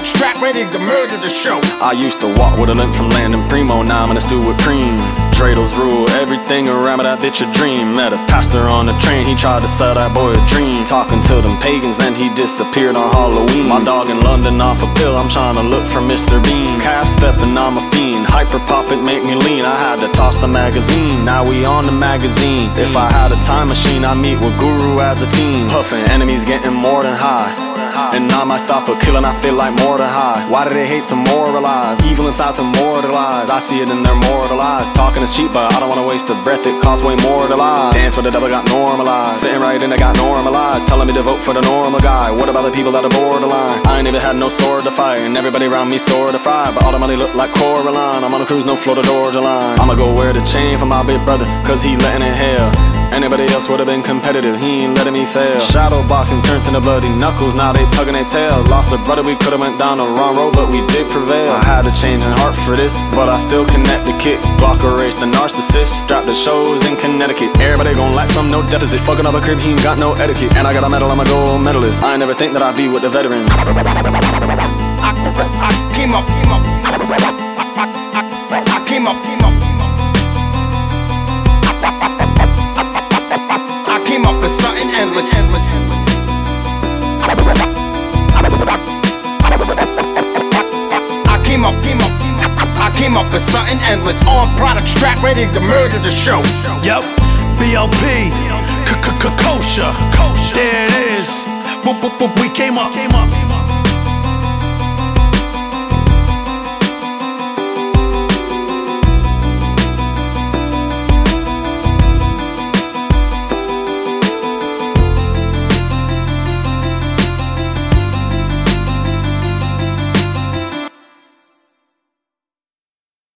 product strapped, ready to murder the show. I used to walk with a limp from Landon Primo. Now I'm in a stew with cream. Dreidels rule everything around me, that bitch a dream. Met a pastor on the train, he tried to sell that boy a dream. Talking to them pagans, then he disappeared on Halloween. My dog in London off a pill, I'm trying to look for Mr. Bean. Calf stepping, I'm a fiend, hyper pop it make me lean. I had to toss the magazine, now we on the magazine. If I had a time machine, I'd meet with Guru as a team. Puffin', enemies getting more than high, and I might stop a kill and I feel like more than high. Why do they hate to moralize? Evil inside to mortalize. I see it in their mortal eyes. Talking is cheap, but I don't wanna waste a breath, it costs way more to lie. Dance for the devil got normalized, fitting right in, I got normalized. Telling me to vote for the normal guy. What about the people that are borderline? I ain't even had no sword to fight, and everybody around me sword to fight. But all the money look like Coraline. I'm on a cruise, no Florida Georgia line. I'ma go wear the chain for my big brother, cause he letting it hell. Anybody else would've been competitive, he ain't letting me fail. Shadow boxing turned to the bloody knuckles, now they tugging their tail. Lost a brother, we could've went down the wrong road, but we did prevail. I had a changing heart for this, but I still connect the kick. Block erase the narcissist, strap the shows in Connecticut. Everybody gon' like some, no deficit. Fucking up a crib, he ain't got no etiquette. And I got a medal, I'm a gold medalist. I ain't never think that I'd be with the veterans. I came up. With something endless. I came up with something endless. On product strapped, ready to murder the show. Yup, BLP, kosher. There it is. We came up.